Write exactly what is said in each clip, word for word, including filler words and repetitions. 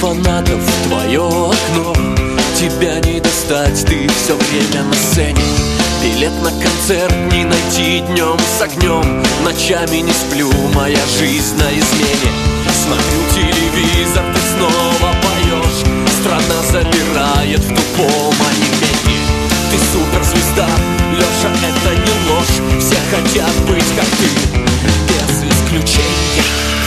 фанатов твое окно. Тебя не достать, ты все время на сцене. Билет на концерт не найти днем с огнем. Ночами не сплю, моя жизнь на измене. Смотрю телевизор, ты снова поешь. Страна замирает в тупом онемении. Ты суперзвезда, Леша, это не ложь. Все хотят быть как ты, без исключения.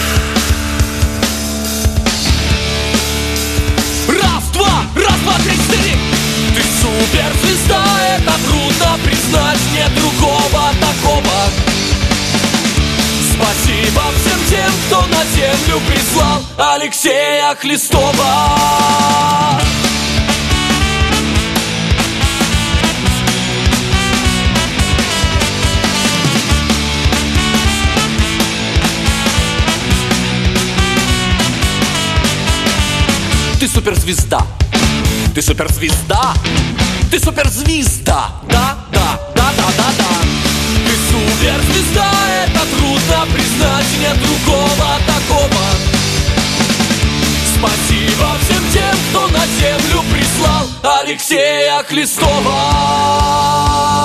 Раз, два, раз, два, три, четыре. Ты суперзвезда, это трудно признать, нет другого такого. Спасибо всем тем, кто на землю прислал Алексея Хлестова. Ты суперзвезда, ты суперзвезда, ты суперзвезда, да, да, да, да, да, да. Ты суперзвезда, это трудно признать, нет другого такого. Спасибо всем тем, кто на землю прислал Алексея Хлестова.